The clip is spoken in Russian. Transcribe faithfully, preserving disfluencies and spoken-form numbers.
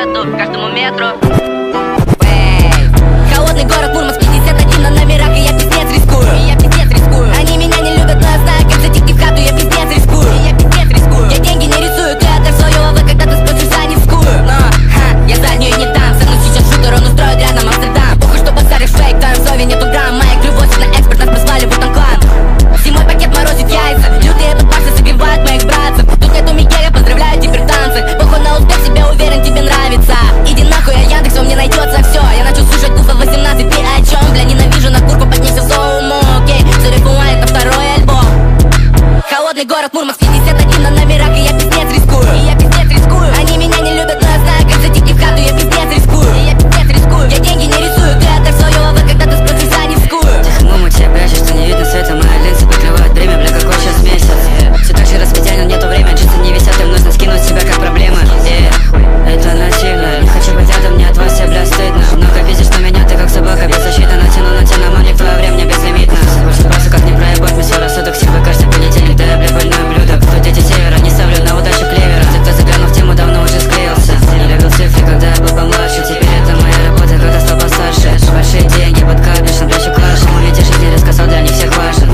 городу, каждому метру. Холодный город Мурманск, пятьдесят один на номерах, и я пиздец рискую. И я пиздец рискую. Они меня не любят, но я знаю, как зайти в хату, я пиздец рискую. И я пиздец рискую. Я деньги не рисую, театр свою, а вы когда-то спросишь, а не вскую. Но, ха, я заднюю не дам, со мной сейчас шутер, он устроит рядом Амстердам. Похуй, что базаришь фейк, в твоем слове нету грамм. Моя клювосик на экспорт, нас позвали в этом клан. Зимой пакет морозит яйца, лютые бабасы согревают моих братцев. Тут нету Мигеля, поздравляю, теперь танцы. Похуй на успех, себе уверен, тебе нравится. Иди нахуй, а Яндекс, вам не найдется все. Я начал слушать туфа восемнадцать, ты о чем? Бля, ненавижу на курку, поднесся в зоуму. Окей, Цурихуа, это второй альбом. Холодный город Мурманск.